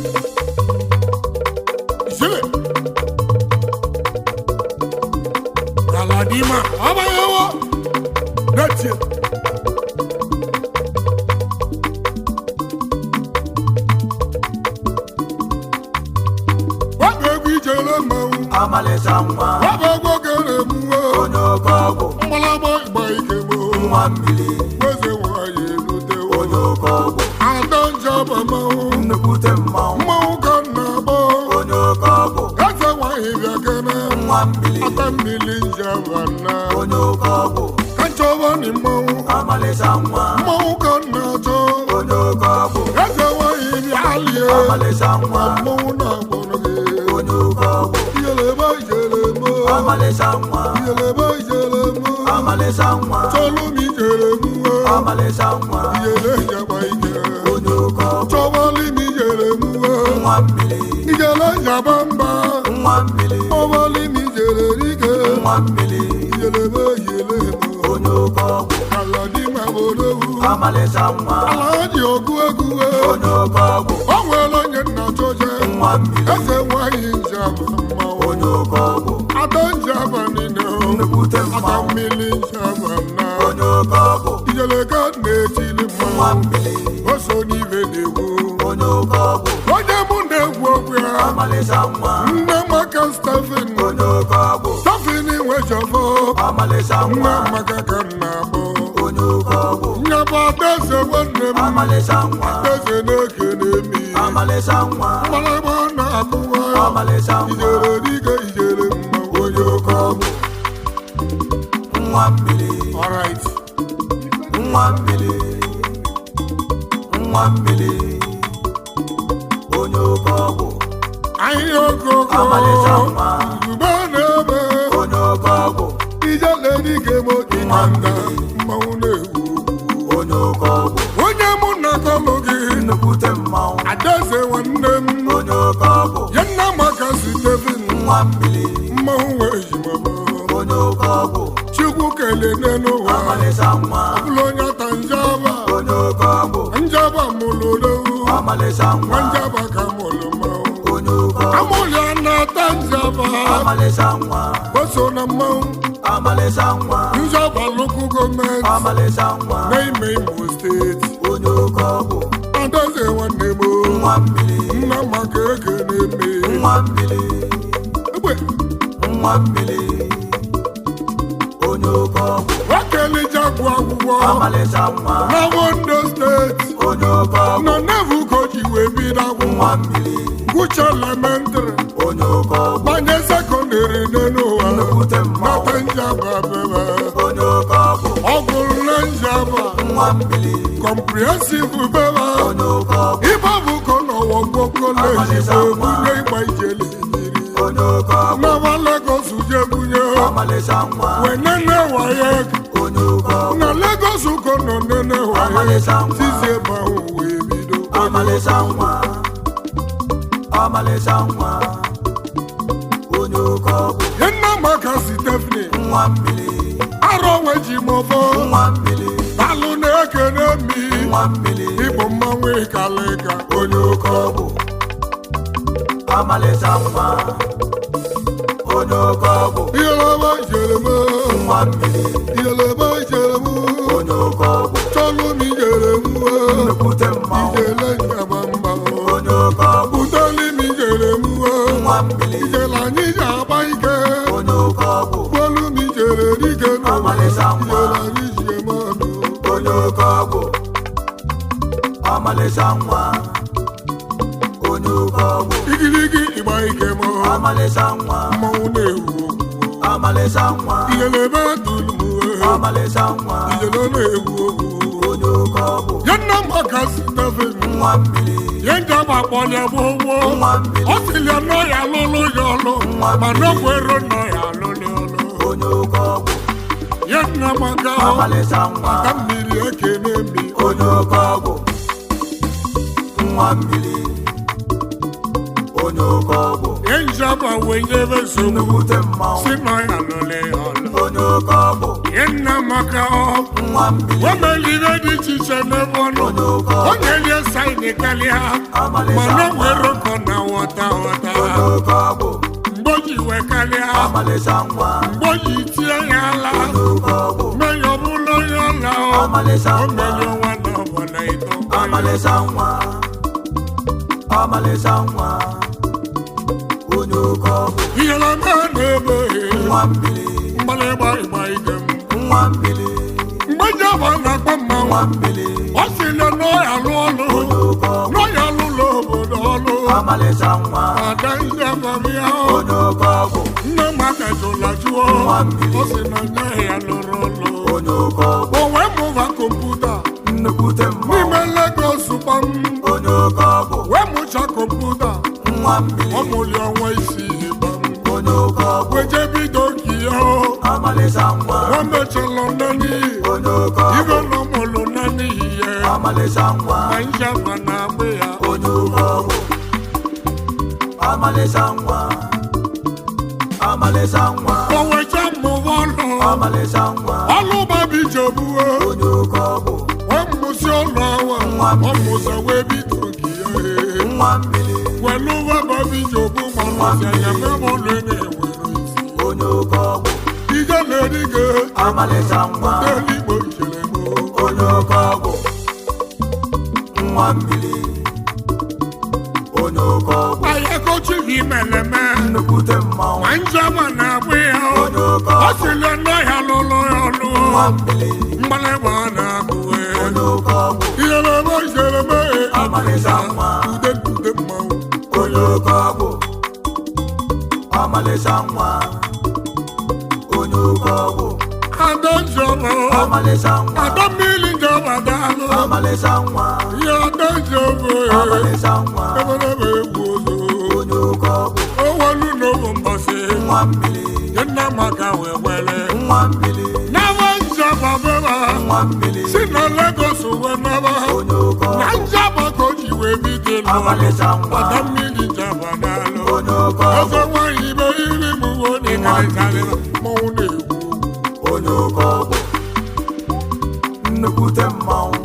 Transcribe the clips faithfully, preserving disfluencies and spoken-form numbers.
Zile Galadima Abayawa That's it Amale Sangwa, Wabago Galemuo, Onokobo, Malabo Baikemo, Mwambili, Weze Waye Lute, Onokobo, Adon Jabama, Nukute Mau, Maukanabo, Onokobo, That's why Yakana, Mwambili, Atamili Javana, Onokobo, Kanchovani Mau, Amale Sangwa, Maukanato, Onokobo, That's why Yalia, Amale Sangwa, Mauna Bonage, Onokobo, Yeleba Yelemo, Amale Sangwa, Yeleba Yelemo, Amale Sangwa, Tolumi Yelemo, Amale Sangwa, Yele Yabaike, Onokobo, Towali mi Yelemo, Mwambili, Yele Yabamba, Mwambili, Owali mi Yelerike, Mwambili, Yeleba Yelemo, Onokobo, Kaladima Bodowu, Amale Sangwa, Alaji Oguegue, Onokobo, Owelo Nyena Choje, Mwambili, Eze Wayi Njabama, Onokobo, Adon Jabanino, Nukute Mau, Atamili Jabana, Onokobo, Ijeleka Netili Mwa, Mwambili, Oso Nivedewu, Onokobo, Onye Munde Gwogwea, Amale Sangwa, Nne Maka Stephen, Onokobo, Stephen Wejofo, Amale Nne Sangwa, Maka Kanabo, Onokobo, Nyaba Dese Wendem, Amale Sangwa, Dese Nekenemi, Amale Sangwa, Malaba Nakuwa, Amale Sangwa, Ijele Dike Ijele Mma Ojokobo. Mwambili, Alright, Mwambili, Mwambili, Onokobo, anyị okoko, Amale Sangwa, Ube n'ebe, Onokobo, Ijele Dike Moki Nanda, mmanwụ na-ewu. Onokobo, Onye mụ na-akọlụ gị, Nukute Mau, Adaeze nwanne m, Onokobo, ya nna maka Stephen, Mwambili, mmanwụ wee jimaba. Onokobo, Chukwu kelee n'ụwa, Amale Sangwa, ọbụla onye ata njaba, Onokobo, njaba mụlụ odowu, Amale nwa Sangwa, njaba ka mụlụ mmanwụ. Onokobo, Amụlị a na-ata njaba, Amale Sangwa, o so na mmanwụ. Amale Sangwa, Njaba local gọọmenti Amale Sangwa, n'ime Imo steeti. Onokobo, Adaeze nwanne m, Mwambili, nna maka ekene eme. Mwambili, Egbe, Mwambili, Onokobo, Wakelija gụ akwụkwọ Amale Sangwa, na Ondo steeti. Onokobo, Na Nevu ka o ji wee bido akwụkwọ. Mwambili, Gụcha elementrị, Onokobo, banye sekọndịrị n'ụwa. Nukute Mau, Nata njaba bebe. Onokobo, Ọ gụrụ na njaba, Mwambili, comprehensive bebe. Onokobo, Ibe bụ ka ọ nọwọ gwọ koleji wee bunye ịgba ijele mmiri. Onokobo, N'aba Lagos je bunye. Amale Sangwa, Wee nene waye. Onokobo, Na Lagos ko nọ nene waye. Amale Sangwa, Tizi ebe ahụ wee bido. Amale Sangwa, Amale Sangwa, Onokobo, Ye nna maka Stephen. Mwambili, Arọ nwe ji mọfọ. Mwambili, Alụ na-ekene mi. Mwambili, Ịbụ mmanwụ ịkalịka. Onokobo, Amale Sangwa, Onokobo, Iyeleba ijeleme. Mwambili, Iyeleba ijeleme. Onokobo, Chọlụ mi jeleme. Nukute Mau, Ijele njaba mba. Onokobo, Uteli mi jeleme. Mwambili, Ijele anyị ji agba ike. Onokobo, Bolu mi jere dike n'ụwa. Amale Sangwa, Ijele anyị ji eme ọnụ. Onokobo, Amale Sangwa, Onokobo, Igirigi ịgba ike mọ. Amale Sangwa, Mmanwụ na-ewu okwu. Amale Sangwa, Iyelebe tụrụ m uwe. Amale Sangwa, Ijele na-ewu okwu. Onokobo, Ya nna maka Stephen. Mwambili, Ye njaba kpọlịa bụ ụgwọ. Mwambili, Ọ sịrị ya nọ ya lụlụ ya ọlụ. Mana ọ kwere nọ ya lụlụ ọlụ. Onokobo, Ye nna maka Amale Sangwa, ka mmiri ekene mi. Onokobo, Mwambili, Onokobo, Ye njaba wee nyebe nsogbu. Nukute Mau, Si nọ ya lụlụ ya ọlụ. Onokobo, Ye nna maka ọ. Mwambili, Wemelibe dị iche iche n'ebe ọ nọ. Onokobo, Onye lie saịnị karịa. Amale Mana o Sangwa, nwere ọmalịcha nwa mgbe o ji tie ya ala onye oke ọgwụ mmenya ọbụla onye ọla ọmalịcha o nwa menye ọnwa na ọbụla ito ọmalịcha nwa ọmalịcha nwa onye oke ọgwụ ihere ma na-ebe nwa mmiri mgbalịgba ịgba ike m nwa mmiri mgbe ji ọba na-akpọ mmanwụ nwa mmiri ọ sị na n'ọya lụ ọlụ onye oke ọgwụ n'ọya lụlụ obodo ọlụ ọmalịcha nwa ada ndị abamya onye oke ọgwụ nne m akajụla jụọ Nwa mmiri. ọ sị na nne ya lụrụ ọlụ onye oke ọgwụ o wee mụba kọmputa nnukwute n'ime mmanwụ Lagos gbam onye oke ọgwụ wee mụcha kọmputa nwa mmiri ọ mụli ọnwa isii gbam onye oke ọgwụ wee jee bido nke ya ọmalịcha nwa o mechala naanị onye oke ibe ọgwụ na ọmụlụ naanị ihe ọmalịcha nwa ma njaba na-agbụ ya onye oke ọgwụ ọmalịcha nwa ọmalịcha nwa o wecha mụba ọlụ ọmalịcha nwa ọlụ babi jebuo onye oke ọgwụ o mụsi ọlụ awa Nwa ọ mmiri. mụsa wee bido nke ya nwa mmiri welu ụwa babi jebu ma ọlụsị ya mebe ọlụ na-enwere isi onye oke ọgwụ ije na-erigo ọmalịcha nwa eluigbo ichelemo onye oke ọgwụ nwa mmiri onye oke ọgwụ ahịa kochi gị meleme nnukwute mmanwụ ma njaba na-agbụ ya onye oke ọ ọgwụ sịrị nọ ya lụlụ ya ọlụ nwa mmiri mgbalịgba na-abụwe onye oke ọgwụ iheleme icheleme ọmalịcha nwa ude ude mmanwụ onye oke ọgwụ ọmalịcha nwa onye oke ọgwụ ada njọba ọmalịcha nwa ada mmiri njọba daalụ ọmalịcha nwa ya ada njọba ọmalịcha nwa ebelebe egwu ozo onye oke ọgwụ owelu n'obu mbọsị nwa mmiri ya nna maka wee wele nwa mmiri n'aba njọba beba nwa mmiri si na Lagos wee naba onye oke na ọgwụ njọba ka o ji wee bido lụọ ọmalịcha nwa ada mmiri njọba daalụ onye oke ọgwụ eze nwanyị ibe iri m uwe n'ịkarịkarịra mmanwụ na-egwu onye oke ọgwụ nnukwute mmanwụ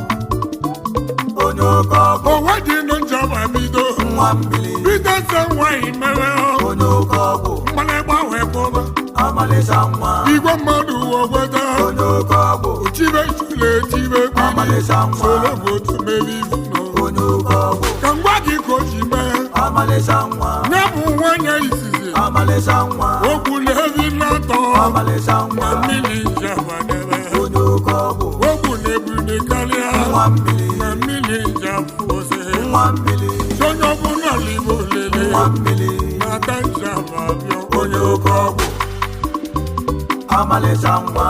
onye oke ọgwụ onwe dị nụ njọba bido nwa mmiri bido eze nwanyị mere onye oke ọgwụ mgbalịgba wee kwụba ọmalịcha nwa igwe mmadụ wogweta onye oke ọgwụ chibe chule chibe gbiri ọmalịcha nwa soro bụ otu meri ifuno onye oke ọgwụ ka ngwa gị ka o ji mee ọmalịcha nwa nye bụ nwanyị izizi ọmalịcha nwa okwu na-ebi n'atọ ọmalịcha na nwa mmiri njabadebe onye oke ọgwụ okwu na-ebuli karịa nwa mmiri na mmiri njabụ ose nwa mmiri onye ọbụla n'Igbo lele nwa mmiri na-ata njaba bịa onye oke ọgwụ ọmalịcha nwa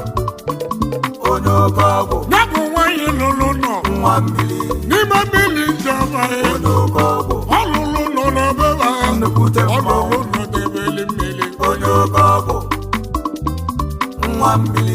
onye oke ọgwụ ya bụ nwanyị lụrụ nọ nwa mmiri n'ime mmiri njaba onye oke ọgwụ ọ lụrụ nọ n'ọbeba nnukwute ọ mmanwụ lụrụ nọ n'ebeli mmiri onye oke ọgwụ nwa mmiri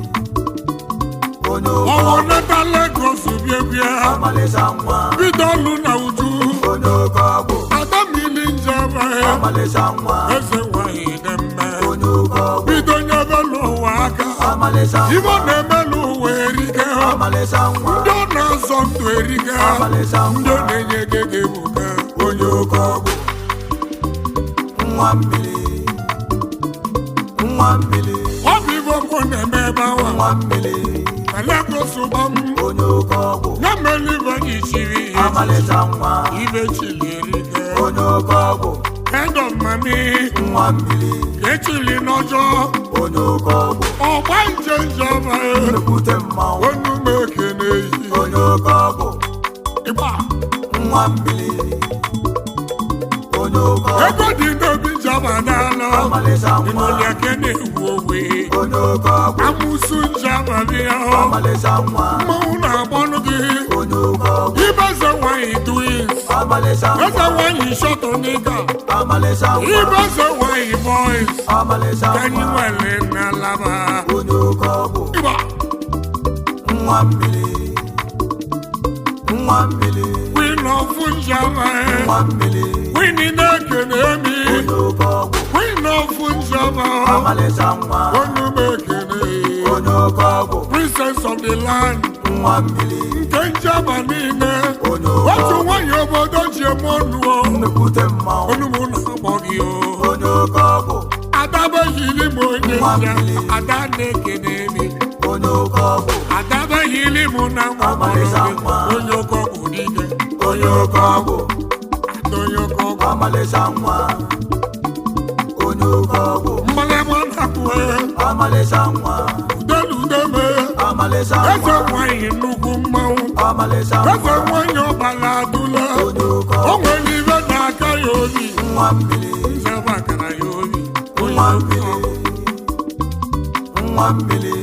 onye oke ọwụ ọgwụ nata Lagos bịa bịa ọmalịcha nwa bido ọlụ na uju onye oke ọgwụ ada mmiri njaba ọmalịcha nwa eze nwanyị dị mma onye oke ọgwụ bido nyebe n'ụwa aka ọmalịcha ibe ọ nwa na-eme n'ụwa erike ọmalịcha nwa ndị ọ na-azọ ndụ erike ọmalịcha ndị ọ nwa na-enye gege ebuka onye oke ọgwụ nwa mmiri nwa mmiri ọ bụ ibe ọkụ na-eme ebe awa nwa mmiri na Lagos gbam onye oke ọgwụ ya mere ibe gị chiri ọmalịcha nwa ibe chili erike onye oke ọgwụ end of mami nwa mmiri ka echili n'ọjọọ onye oke ọgwụ ọgba nje njọba nnukwute mmanwụ onye ume ekene eyi onye oke ọgwụ ịgba nwa mmiri onye oke ọgwụ ego dị n'obi njọba n'ala ọmalịcha nwa ịnọlịa ke na-ewu owe onye oke ọgwụ amụsụ njọba bịa ọmalịcha nwa mmanwụ na-agbanụ gị onye oke ọgwụ ibeze nwanyị twins ọmalịcha eze nwa nwanyị shọtụ n'ịga ọmalịcha nwa ibeze nwanyị boys ọmalịcha ka anyị nwa nwere n'alaba onye oke ọgwụ ịgba nwa mmiri nwa mmiri queen of njọba nwa mmiri queen na-ekene emi onye oke ọgwụ queen of njọba ọmalịcha nwa onye ume ekene onye oke ọgwụ princess of the land nwa mmiri nke njọba niile onye oke otu ọgwụ nwanyị obodo ji eme ọnụ nnukwute mmanwụ onugbu na-akpọ gị o onye oke ọgwụ adabe yiri m onye nja ada na-ekene mi onye oke ọgwụ adaba yiri m na nwa onye oke ọgwụ dike onye oke ọgwụ ada onye oke ọgwụ ọmalịcha nwa onye oke ọgwụ mmalema na-akwụwe ọmalịcha nwa udeludeme ọmalịcha eze nwa nwanyị nnukwu mmanwụ ọmalịcha eze nwa nwanyị ọbara adụla onye oke o ọgwụ nwere ibe na-aka ya obi nwa mmiri nze bakara ya obi onye nwa oke mmiri ọgwụ nwa mmiri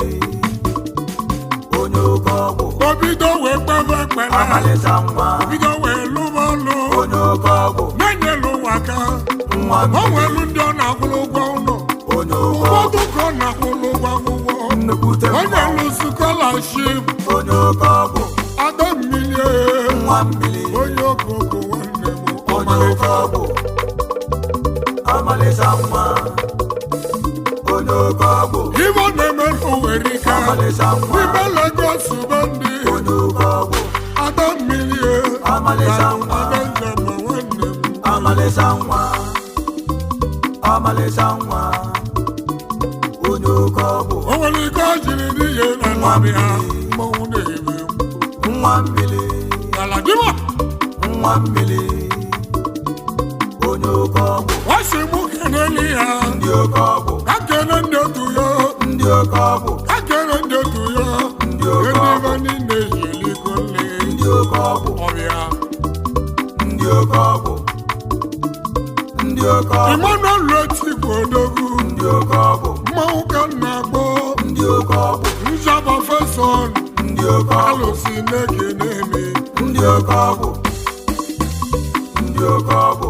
onye oke ọgwụ o bido wee kpebe ekpere ọmalịcha nwa bido wee lụba ọlụ onye oke ọgwụ na-enyelu ụwa aka nwa o mmiri nwelu ndị ọ na-akwụrụ ụgwọ ụlọ onye oke ụfọdụ ọgwụ ka ọ na-akwụrụ ụgwọ akwụkwọ nnukwute onye mmanwụ lụ skọlaship onye oke ọgwụ ada mmiri nwa mmiri onye okoko nwanne m onye oke ọgwụ ọmalịcha nwa onye oke ọgwụ ibe ọ na-eme n'Owerri ike ọmalịcha nwa n'ime Lagos be ndị onye oke ọgwụ ada mmiri ọmalịcha nwa ada njem nwanne m ọmalịcha nwa ọmalịcha nwa onye oke ọgwụ o nwere ike ọ jiri n'ihe na nabịa mmanwụ na-eme nwa mmiri galadima nwa mmiri onye oke ọgwụ wasị mụ keneli ya ndị oke ọgwụ ka kene ndị otu ya ndị oke ọgwụ ka kene ndị otu ya ndị oke ebe ọgwụ niile ejiliko nle ndị oke ọgwụ ọbịa ndị oke ọgwụ ndị oke ọgwụ Emmanuel Otigwe odogwu ndị oke ọgwụ mmanwụ ka m na-akpọ ndị oke ọgwụ nzaba feson ndị oke ọgwụ alụsi na-ekene eme ndị oke ọgwụ ndị oke ọgwụ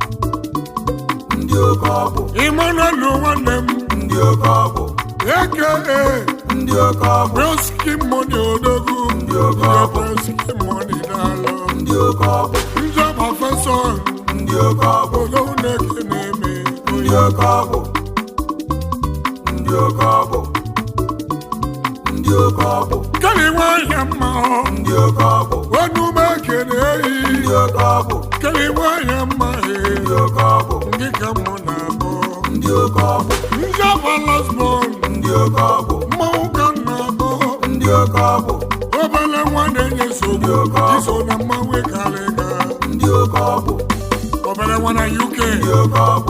ndị oke ọgwụ Emmanuel nwanne m ndị oke ọgwụ aka ndị oke ọgwụ Broski Money odogwu ndị oke ọgwụ Broski Money daalụ ndị oke ọgwụ nzaba feson ndị oke ọgwụ odogwu na-ekene eme ndị oke ọgwụ ndị oke ọgwụ ndị oke ọgwụ kele nwanyị mma ndị oke ọgwụ onume ekene eyi ndị oke ọgwụ kele nwanyị mma ndị oke ọgwụ ndị ka mụ na-abụ ndị oke ọgwụ nzaba lasbon ndị oke ọgwụ mmanwụ ka m na-abụ ndị oke ọgwụ obere nwa na-enye nsogbu iso na mmanwụ karịga ndị oke ọgwụ obere nwa na U K ndị oke ọgwụ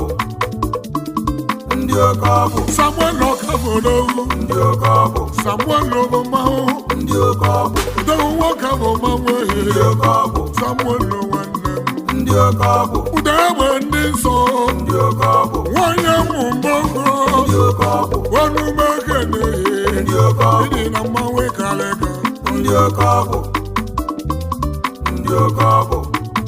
ndị oke ọgwụ Samuel Okafolowu ndị oke ọgwụ Samuel bụ mmanwụ ndị oke ọgwụ udewu nwoke bụ mmanwụ ndị ehihie oke ọgwụ Samuel nwanne m ndị oke ọgwụ ude egbe ndị nsọ ndị oke ọgwụ nwanyị mụ mbọgo ndị oke ọgwụ onume ekene ndị oke ọgwụ ịdị na mmanwụ karịga ndị oke ọgwụ ndị oke ọgwụ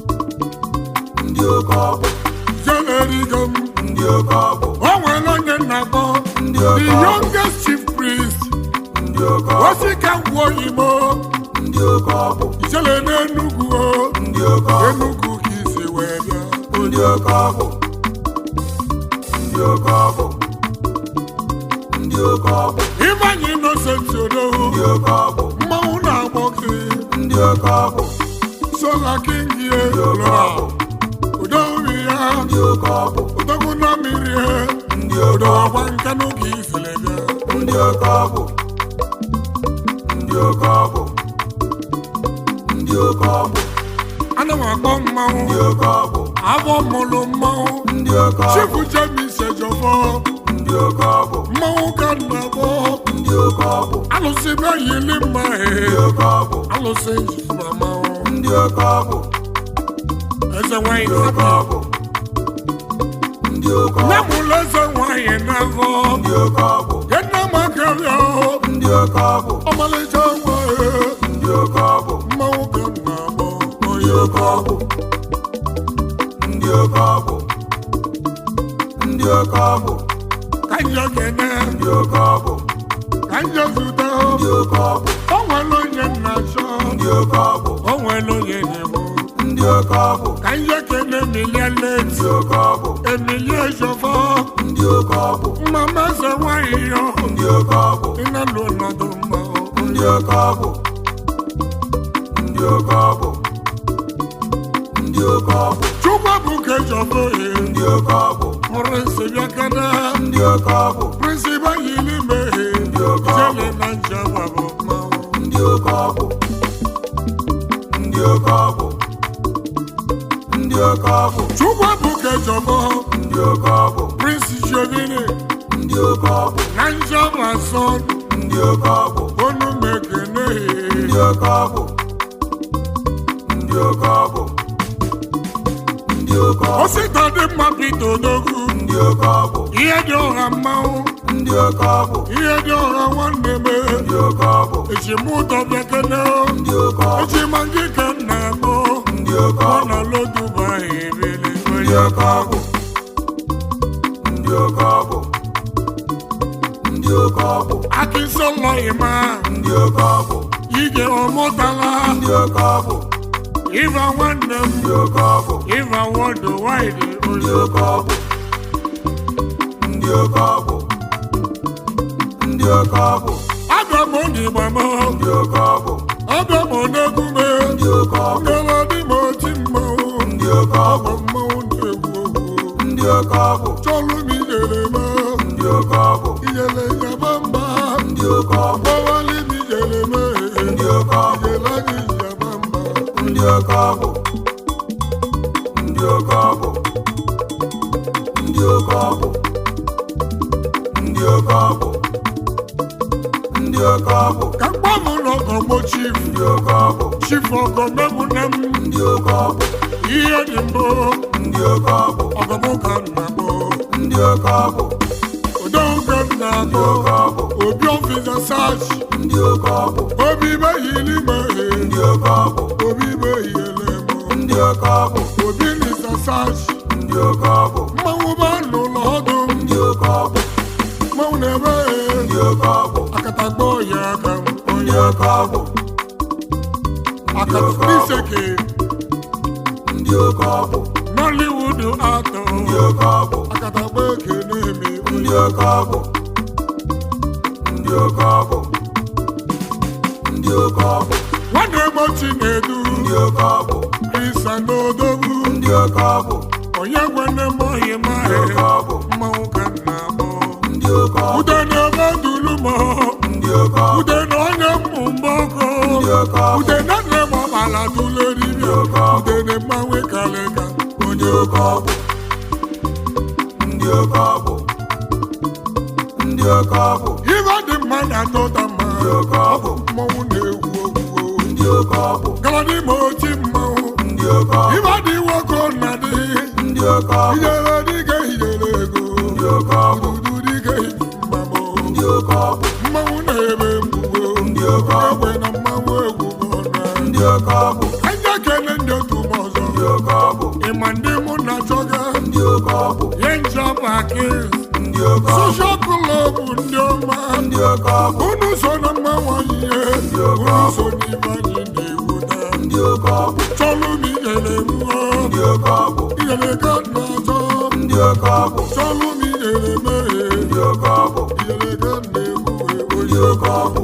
ndị oke ọgwụ jenerigo m ndị oke ọgwụ o nwere onye nna-akpọ ndị the oke ọgwụ youngest chief priest ndị oke ọgwụ osika ngwa oyibo ndị oke ọgwụ ijele n'Enugwu o ndị oke ọgwụ Enugwu ka isi wee bịa ndị oke ọgwụ ndị oke ọgwụ ndị oke ọgwụ Ifeanyi Innocent Odowu ndị oke ọgwụ mmanwụ na-agbọ gị ndị oke ọgwụ Sola King ye ndị oke lora ọgwụ Odowu ya ndị oke ọgwụ Odogwu na mmiri ya ndị oke Odowu ọgwụ agwa nkanụ ka ifele bịa ndị oke ọgwụ ndị oke ọgwụ ndị oke ọgwụ ana m akpọ mmanwụ ndị oke ọgwụ afọ mụlụ mmanwụ ndị oke ọgwụ Chifu James Ejofọ ndị oke ọgwụ mmanwụ ka na-abọ ndị oke ọgwụ alụsị be yili mma ndị he oke ọgwụ alụsị njifụma mmanwụ ndị oke ọgwụ eze nwanyị ndị oke na ọgwụ ndị oke nne ọgwụ mụlụ eze nwanyị n'afọ ndị oke ọgwụ ya nne m akarịa ndị oke ọgwụ ọmalịcha nwa ndị oke ọgwụ mmanwụ ka m na-abọ ndị onye oke ọgwụ ndị oke ọgwụ ndị oke ọgwụ ka njọ kene ndị oke ọgwụ ka njọ zute ndị oke ọgwụ o nwere onye nna chọ ndị oke ọgwụ o nwere onye na-egbu ndị oke ọgwụ ka njọ kene Emilia Late ndị oke ọgwụ Emilia Ejofọ ndị oke ọgwụ mama eze nwanyị yo ndị oke ọgwụ ịnalụ ọnọdụ mmanwụ ndị oke ọgwụ ndị oke ọgwụ ndị oke ọgwụ Chukwu bụ ka Ejofọ ye ndị oke ọgwụ Prince Biakada, ndị oke ọgwụ, Prince Bayili Mehe, ndị oke ọgwụ, Jele na Njaba bụ mmanwụ. ndị oke ọgwụ, ndị oke ọgwụ, ndị oke ọgwụ, Chukwuebuka Ejọbọ, ndị oke ọgwụ, Prince Jovini, ndị oke ọgwụ, na Njaba Son, ndị oke ọgwụ, Onu Mekene, ndị oke ọgwụ, ndị oke ọgwụ, ndị oke ọgwụ, Osita dị mma Peter Odogwu, ndị oke ọgwụ, ihe dị ọha mmanwụ, ndị oke ọgwụ, ihe dị ọha nwanne m, ndị oke ọgwụ, Echimụtọ Biakene, ndị oke ọgwụ, Echimangi ka nna akpọ, ndị oke ọ ọgwụ, na Loduba ebele ndị oke ọgwụ, ndị oke ọgwụ, ndị oke ọgwụ, Akinsọlọ Ịma, ndị oke ọgwụ, Ige Ọmụtala, ndị oke ọgwụ, Iva nwanne m, ndị oke ọgwụ, Iva Wọdụ Waịdị ndị Olu. oke ọgwụ, ndị oke ọgwụ, ndị oke ọgwụ, Abịa m n'Igba m, ndị oke ọgwụ, abịa m n'egwu m, ndị oke ọgwụ, ngala dị m oti mmanwụ, ndị oke ọgwụ, ọgwụ mmanwụ na-egwu ogwu. ndị oke ọgwụ, Chọlụ m ijele m, ndị oke ọgwụ, ijele yaba mba, ndị oke ọgwụ, gbawali m ijele m, ndị oke ọgwụ, ijele gị yaba mba. ndị oke ọgwụ, ndị oke ọgwụ, ndị oke ọgwụ, ndị oke ọgwụ, ndị oke ọgwụ, Ka mkpọ m n'ọgọgbọ chief, ndị oke ọgwụ, chief ọgọmemune m, ndị oke ọgwụ, ihe dị mbụ, ndị oke ọgwụ, ọgọmụ ka nna m, ndị oke ọgwụ, odogwu ka nna m, ndị oke ọgwụ, obi ọfịsa sachi, ndị oke ọgwụ, obi mehili mehe, ndị oke ọgwụ, obi mehiele m, ndị oke ọgwụ, obi nisa sachi, ndị oke ọgwụ, mmanwụ ba n'ụlọ ọdụ, ndị oke ọgwụ, mmanwụ na-ebe ndị oke ọgwụ, akatakpọ ya aka m, ndị onye oke ọgwụ, akatakpiseke, ndị oke ọgwụ, Nollywood atọ, ndị oke ọgwụ, akatakpọ ekene eme, ndị oke ọgwụ, ndị oke ọgwụ, ndị oke ọgwụ, nwanne m Chinedu, ndị oke ọgwụ, Krista n'Odogwu, ndị oke ọgwụ, onye gwene m ohi ndị mahe, oke ọgwụ, mmanwụ ka nna m, ndị oke ọgwụ, ude na-ebe dulu m, ndị oke ọgwụ, ude na onye mmụ mbọkọ, ndị oke ọgwụ, ude na nne m ọbala dule dibịa, ude na mmanwụ kalịka, onye ndị oke ọgwụ, ndị oke ọgwụ, ndị oke ọgwụ, ibe dị mma na atọta mma, ndị oke ọgwụ, mmanwụ na-egwu ogwu, ndị oke ọgwụ, galadi ma oti mmanwụ, ndị oke ọgwụ, ibe dị nwoke na dị, ndị oke ọgwụ, ijele dịka ijele ego, ndị oke ọgwụ, dudu dịka mmamụ, ndị oke ọgwụ, mmanwụ na-ebe mgbugo, ndị oke ọgwụ, egbe na mmanwụ egwu ọna, ndị oke ọgwụ, anya kele ndị otu m ọzọ, ndị oke ọgwụ, ịma ndị mụ na-achọga, ndị oke ọgwụ, ye njọba gị, ndị oke ọgwụ, soshal klọb ndị ọma, ndị oke ọgwụ, unu so na mmanwụ anyị ihe, unu so n'ibe anyị na-ewuta, ndị oke ọgwụ, chọlụ m ijele mmụọ, ndị oke ọgwụ, ijele ka na-achọ, ndị oke ọgwụ, chọlụ m ijele meghe, ndị oke ọgwụ, ijele ka na-egwu ndị onye oke ọgwụ,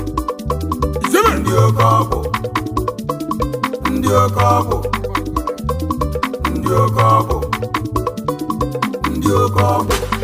ijele ndị oke ọgwụ, ndị oke ọgwụ, ndị oke ọgwụ, ndị oke ọgwụ,